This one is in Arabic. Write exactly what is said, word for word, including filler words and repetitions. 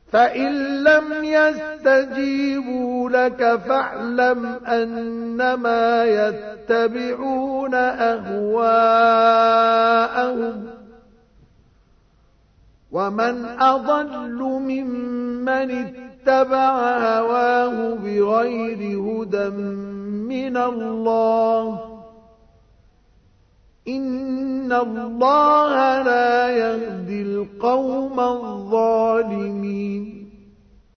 فإن لم يستجيبوا لك فاعلم أنما يتبعون أهواءهم ومن أضل ممن اتبع هواه بغير هدى من الله إن الله لا يهدي القوم الظالمين